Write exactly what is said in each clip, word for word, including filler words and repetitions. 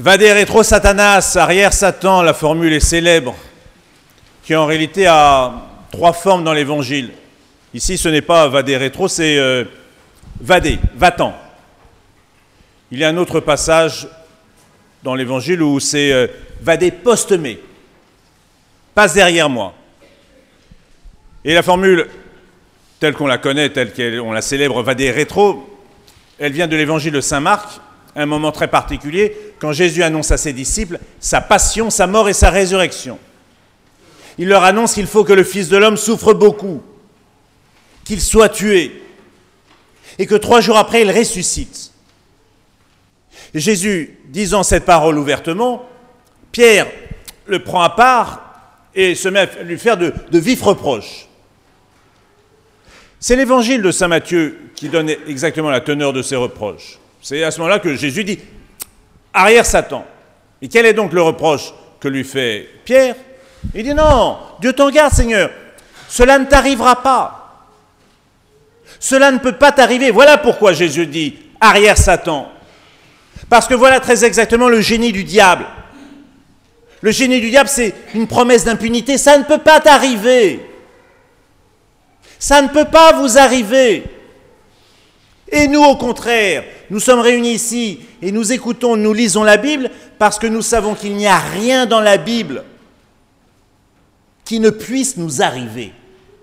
Vade retro Satanas, arrière Satan, la formule est célèbre, qui en réalité a trois formes dans l'évangile. Ici, ce n'est pas vade retro, c'est euh, vade, va-t'en. Il y a un autre passage dans l'évangile où c'est euh, vade post-me, passe derrière moi. Et la formule, telle qu'on la connaît, telle qu'on la célèbre, vade retro, elle vient de l'évangile de saint Marc, un moment très particulier, quand Jésus annonce à ses disciples sa passion, sa mort et sa résurrection. Il leur annonce qu'il faut que le Fils de l'homme souffre beaucoup, qu'il soit tué, et que trois jours après, il ressuscite. Et Jésus, disant cette parole ouvertement, Pierre le prend à part et se met à lui faire de, de vifs reproches. C'est l'évangile de saint Matthieu qui donne exactement la teneur de ces reproches. C'est à ce moment-là que Jésus dit « Arrière Satan ». Et quel est donc le reproche que lui fait Pierre ? Il dit « Non, Dieu t'en garde, Seigneur, cela ne t'arrivera pas. Cela ne peut pas t'arriver. » Voilà pourquoi Jésus dit « Arrière Satan ». Parce que voilà très exactement le génie du diable. Le génie du diable, c'est une promesse d'impunité. Ça ne peut pas t'arriver. Ça ne peut pas vous arriver. Et nous, au contraire, nous sommes réunis ici et nous écoutons, nous lisons la Bible parce que nous savons qu'il n'y a rien dans la Bible qui ne puisse nous arriver.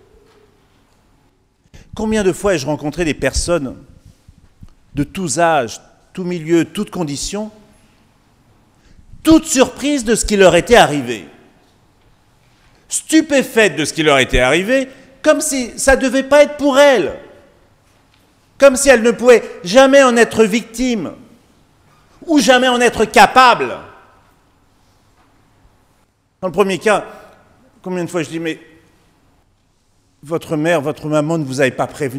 Combien de fois ai-je rencontré des personnes de tous âges, tous milieux, toutes conditions, toutes surprises de ce qui leur était arrivé, stupéfaites de ce qui leur était arrivé, comme si ça ne devait pas être pour elles. Comme si elle ne pouvait jamais en être victime ou jamais en être capable. Dans le premier cas, combien de fois je dis, mais votre mère, votre maman ne vous avait pas prévenu ?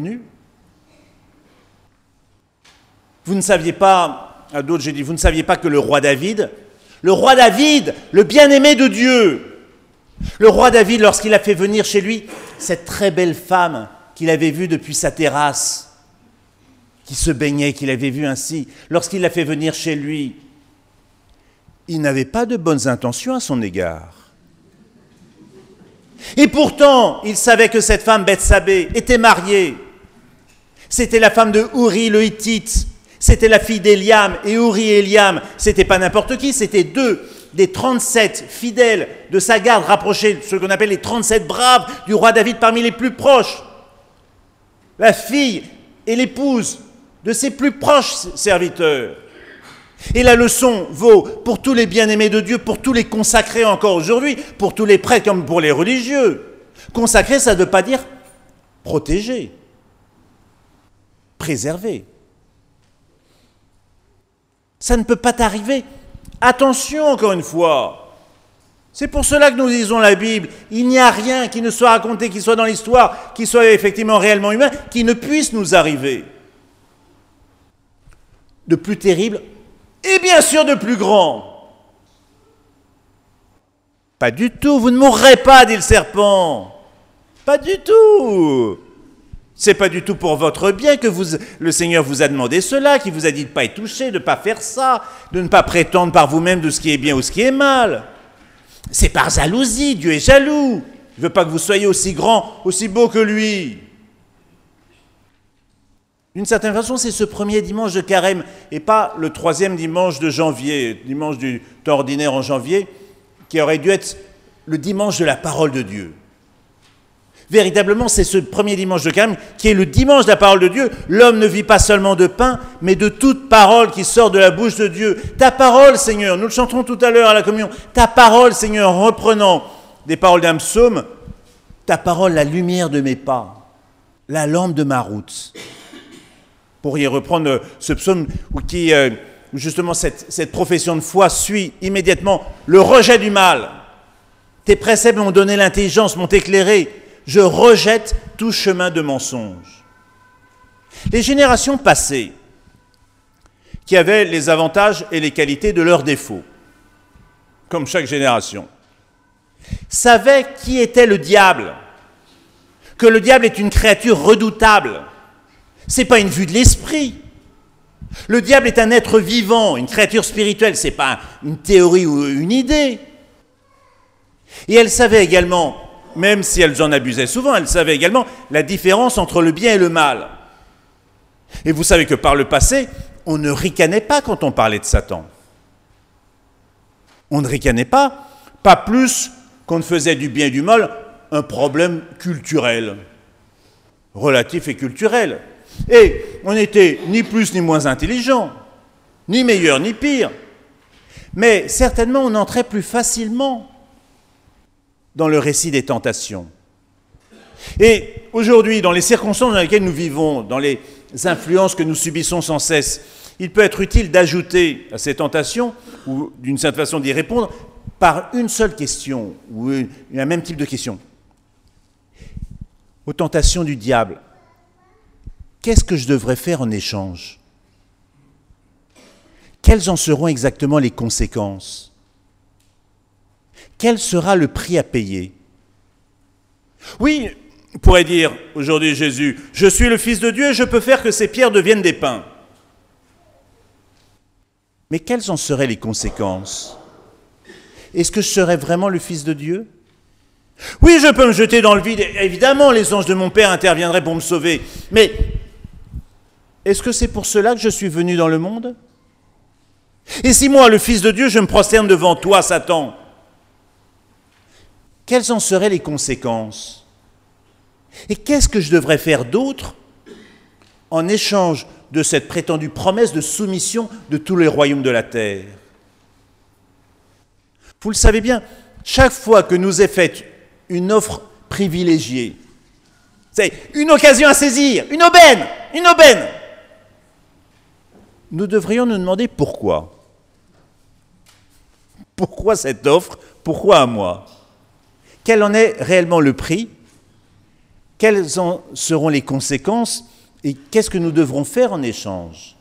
Vous ne saviez pas, à d'autres j'ai dit, vous ne saviez pas que le roi David, le roi David, le bien-aimé de Dieu, le roi David, lorsqu'il a fait venir chez lui cette très belle femme qu'il avait vue depuis sa terrasse, qui se baignait, qu'il avait vu ainsi, lorsqu'il l'a fait venir chez lui, il n'avait pas de bonnes intentions à son égard. Et pourtant, il savait que cette femme, Bethsabée, était mariée. C'était la femme de Uri le Hittite, c'était la fille d'Éliam, et Uri et Éliam, c'était pas n'importe qui, c'était deux des trente-sept fidèles de sa garde rapprochée, ce qu'on appelle les trente-sept braves du roi David parmi les plus proches. La fille et l'épouse de ses plus proches serviteurs. Et la leçon vaut pour tous les bien-aimés de Dieu, pour tous les consacrés encore aujourd'hui, pour tous les prêtres comme pour les religieux. Consacré, ça ne veut pas dire protéger, préserver. Ça ne peut pas t'arriver. Attention, encore une fois. C'est pour cela que nous lisons la Bible. Il n'y a rien qui ne soit raconté, qui soit dans l'histoire, qui soit effectivement réellement humain, qui ne puisse nous arriver. De plus terrible et bien sûr de plus grand. Pas du tout, vous ne mourrez pas, dit le serpent. Pas du tout. C'est pas du tout pour votre bien que vous, le Seigneur vous a demandé cela, qui vous a dit de ne pas y toucher, de ne pas faire ça, de ne pas prétendre par vous-même de ce qui est bien ou ce qui est mal. C'est par jalousie, Dieu est jaloux. Il ne veut pas que vous soyez aussi grand, aussi beau que lui. D'une certaine façon, c'est ce premier dimanche de carême et pas le troisième dimanche de janvier, dimanche du temps ordinaire en janvier, qui aurait dû être le dimanche de la parole de Dieu. Véritablement, c'est ce premier dimanche de carême qui est le dimanche de la parole de Dieu. L'homme ne vit pas seulement de pain, mais de toute parole qui sort de la bouche de Dieu. Ta parole, Seigneur, nous le chanterons tout à l'heure à la communion, ta parole, Seigneur, en reprenant des paroles d'un psaume, ta parole, la lumière de mes pas, la lampe de ma route. Pour y reprendre ce psaume où qui, euh, justement cette, cette profession de foi suit immédiatement le rejet du mal. Tes préceptes m'ont donné l'intelligence, m'ont éclairé. Je rejette tout chemin de mensonge. Les générations passées, qui avaient les avantages et les qualités de leurs défauts, comme chaque génération, savaient qui était le diable, que le diable est une créature redoutable. Ce n'est pas une vue de l'esprit. Le diable est un être vivant, une créature spirituelle, ce n'est pas une théorie ou une idée. Et elles savaient également, même si elles en abusaient souvent, elles savaient également la différence entre le bien et le mal. Et vous savez que par le passé, on ne ricanait pas quand on parlait de Satan. On ne ricanait pas, pas plus qu'on ne faisait du bien et du mal un problème culturel, relatif et culturel. Et on n'était ni plus ni moins intelligent, ni meilleur ni pire, mais certainement on entrait plus facilement dans le récit des tentations. Et aujourd'hui, dans les circonstances dans lesquelles nous vivons, dans les influences que nous subissons sans cesse, il peut être utile d'ajouter à ces tentations, ou d'une certaine façon d'y répondre, par une seule question, ou un même type de question. Aux tentations du diable, qu'est-ce que je devrais faire en échange? Quelles en seront exactement les conséquences? Quel sera le prix à payer? Oui, on pourrait dire aujourd'hui Jésus, je suis le Fils de Dieu et je peux faire que ces pierres deviennent des pains. Mais quelles en seraient les conséquences? Est-ce que je serais vraiment le Fils de Dieu? Oui, je peux me jeter dans le vide, évidemment les anges de mon Père interviendraient pour me sauver, mais est-ce que c'est pour cela que je suis venu dans le monde? Et si moi, le Fils de Dieu, je me prosterne devant toi, Satan, quelles en seraient les conséquences? Et qu'est-ce que je devrais faire d'autre en échange de cette prétendue promesse de soumission de tous les royaumes de la terre? Vous le savez bien, chaque fois que nous est faite une offre privilégiée, c'est une occasion à saisir, une aubaine, une aubaine, nous devrions nous demander pourquoi. Pourquoi cette offre? Pourquoi à moi? Quel en est réellement le prix? Quelles en seront les conséquences? Et qu'est-ce que nous devrons faire en échange?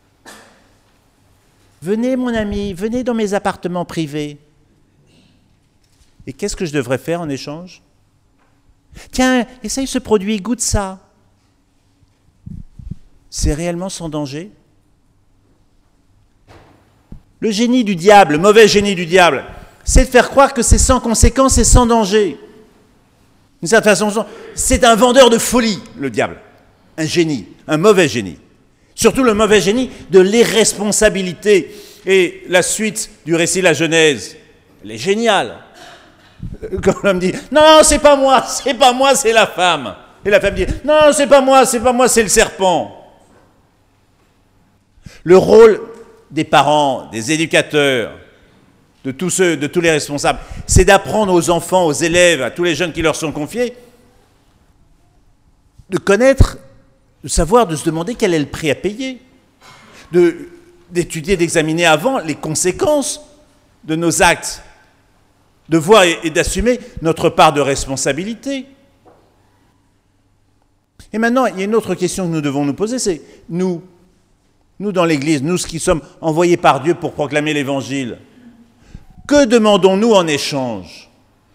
Venez, mon ami, venez dans mes appartements privés. Et qu'est-ce que je devrais faire en échange? Tiens, essaye ce produit, goûte ça. C'est réellement sans danger? Le génie du diable, le mauvais génie du diable, c'est de faire croire que c'est sans conséquence et sans danger. D'une certaine façon, c'est un vendeur de folie, le diable. Un génie, un mauvais génie. Surtout le mauvais génie de l'irresponsabilité. Et la suite du récit de la Genèse, elle est géniale. Quand l'homme dit « Non, c'est pas moi, c'est pas moi, c'est la femme ». Et la femme dit « Non, c'est pas moi, c'est pas moi, c'est le serpent ». Le rôle des parents, des éducateurs, de tous ceux, de tous les responsables, c'est d'apprendre aux enfants, aux élèves, à tous les jeunes qui leur sont confiés, de connaître, de savoir, de se demander quel est le prix à payer, de, d'étudier, d'examiner avant les conséquences de nos actes, de voir et, et d'assumer notre part de responsabilité. Et maintenant, il y a une autre question que nous devons nous poser, c'est nous, nous dans l'Église, nous qui sommes envoyés par Dieu pour proclamer l'Évangile, que demandons-nous en échange?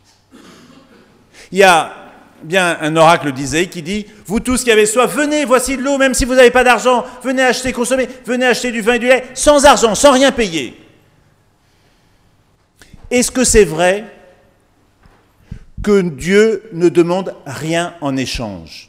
Il y a bien un oracle d'Isaïe qui dit « Vous tous qui avez soif, venez, voici de l'eau, même si vous n'avez pas d'argent, venez acheter, consommer, venez acheter du vin et du lait, sans argent, sans rien payer. » Est-ce que c'est vrai que Dieu ne demande rien en échange?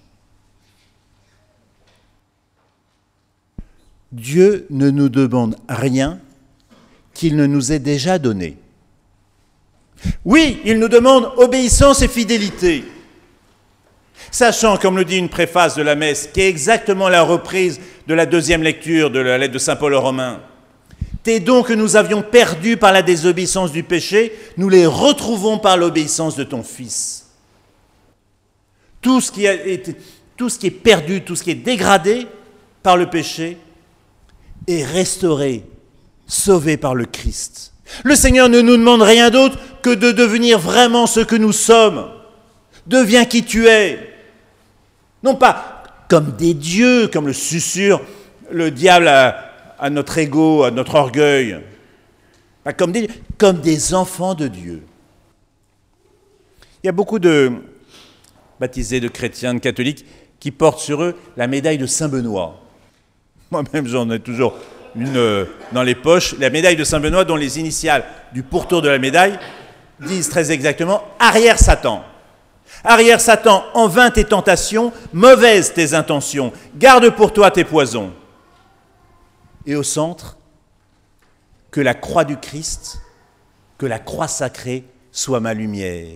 Dieu ne nous demande rien qu'il ne nous ait déjà donné. Oui, il nous demande obéissance et fidélité. Sachant, comme le dit une préface de la messe, qui est exactement la reprise de la deuxième lecture de la lettre de saint Paul aux Romains, tes dons que nous avions perdus par la désobéissance du péché, nous les retrouvons par l'obéissance de ton Fils. Tout ce qui a été, tout ce qui est perdu, tout ce qui est dégradé par le péché, est restauré, sauvé par le Christ. Le Seigneur ne nous demande rien d'autre que de devenir vraiment ce que nous sommes. Deviens qui tu es. Non pas comme des dieux, comme le susurre le diable à, à notre ego, à notre orgueil. Pas comme des, comme des enfants de Dieu. Il y a beaucoup de baptisés, de chrétiens, de catholiques qui portent sur eux la médaille de Saint Benoît. Moi-même, j'en ai toujours une euh, dans les poches. La médaille de Saint-Benoît, dont les initiales du pourtour de la médaille disent très exactement « Arrière Satan ». Arrière Satan, en vain tes tentations, mauvaises tes intentions, garde pour toi tes poisons. Et au centre, que la croix du Christ, que la croix sacrée soit ma lumière.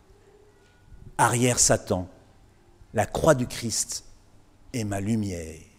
Arrière Satan, la croix du Christ est ma lumière.